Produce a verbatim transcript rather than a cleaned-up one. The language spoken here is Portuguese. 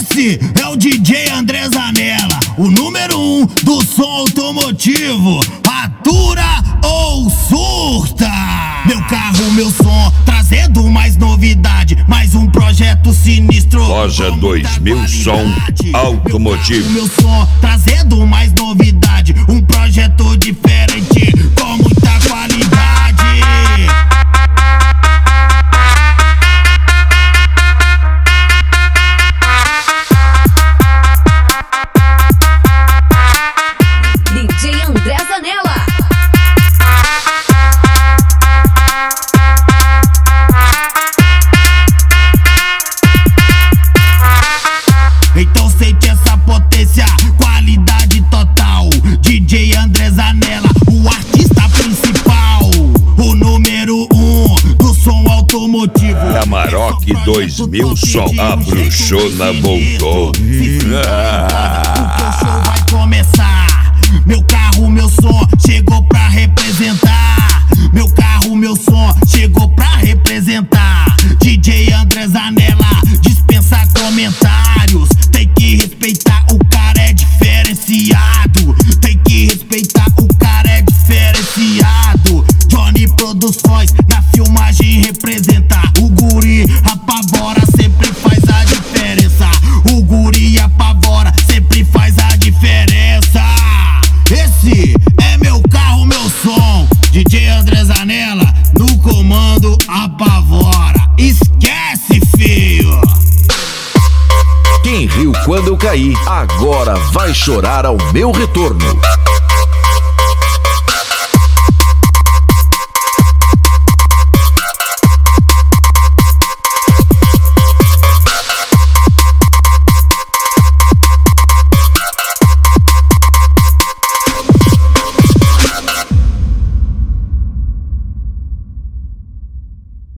Esse é o D J André Zanella, o número um do som automotivo. Atura ou surta? Meu carro, meu som, trazendo mais novidade, mais um projeto sinistro. Loja dois mil Som Automotivo. Meu som, trazendo mais novidade, um projeto diferente com muita qualidade. D J André Zanella. Então sente essa potência, qualidade total. D J André Zanella, o artista principal, o número um do som automotivo. Amarok dois mil Som, a bruxona voltou. Porque o show vai começar. Meu carro, meu som, chegou pra representar. Meu carro, meu som, chegou pra representar. D J André Zanella, dispensa comentários. Tem que respeitar, o cara é diferenciado. Tem que respeitar, o cara é diferenciado. Johnny Produções, na filmagem representa. O guri apavora, sempre faz a diferença. O guri apavora, sempre faz a diferença. Esse é meu carro, meu som. D J André Zanella, no comando apavora. Esquece, filho. Quem riu quando eu caí, agora vai chorar ao meu retorno.